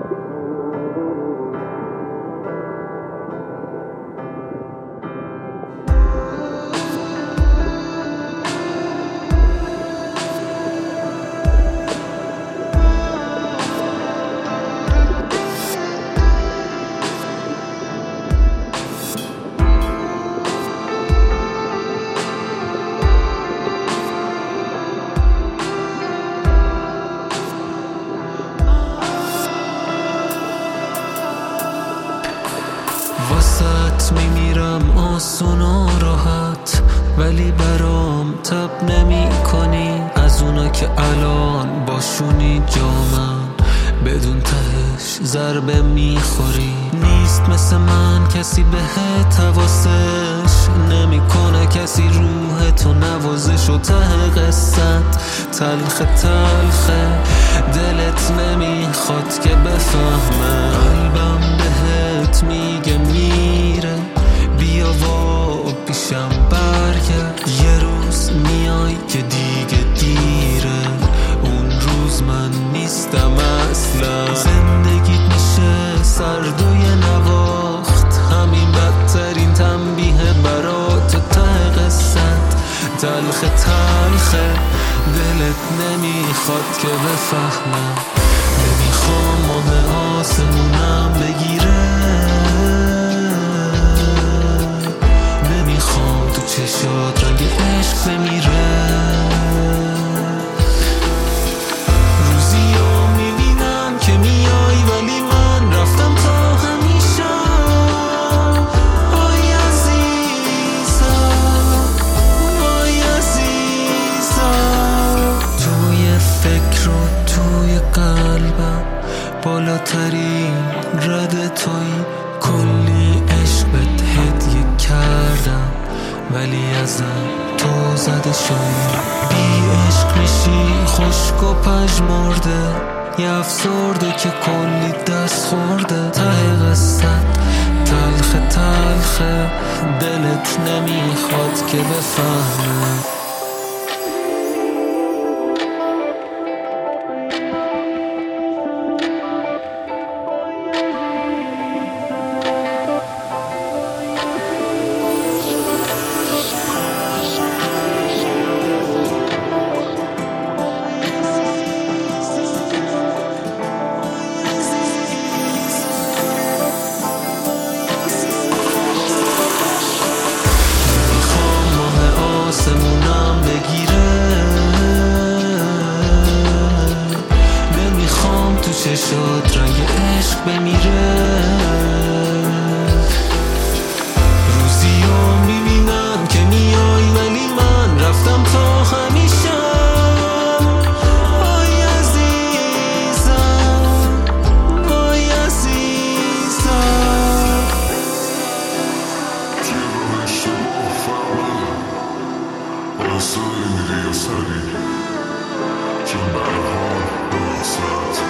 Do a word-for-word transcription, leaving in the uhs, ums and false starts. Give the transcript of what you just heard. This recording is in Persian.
واسط میمیرم آسون و راحت، ولی برام تب نمی کنی. از اونا که الان باشونی جامن، بدون تهش ضربه میخوری. نیست مثل من کسی بهت حواسش نمیکنه، کسی روح تو نوازش. و ته قصت تلخ تلخه، دلت نمیخواد که بفهمه. قلبم بهت میگه میره، بیا و پیشم برگرد. یه روز میای که دیگه دیره، اون روز من نیستم اصلا. زندگیت میشه سرد و یه نواخت، همین بدترین تنبیه برات. ته قصت تلخ تلخه، دلت نمیخواد که بفهمم. نمیخوام ماه آسمونم بگیره، نمیخوام تو چشات رنگ عشق بمیره. روزیو میبینم که میای، ولی من رفتم تا همیشه. آی عزیزم، آی عزیزم. توی فکر و توی قلبم بالاترین رده توی. کلی عشق بهت هدیه کردم، ولی ازم تو زده شدی. بی عشق میشی خشک و پژمرده، یه افسرده که کلی دست خورده. ته قصت تلخ تلخه، دلت نمیخواد که بفهمه. آسمونم بگیره، نمیخوام تو چشات رنگ عشق بمیره. روزیو میبینم که میای، ولی من رفتم تا همیشه. آی عزیزم، آی عزیزم. سالی میری یا سری چون برها به وصلت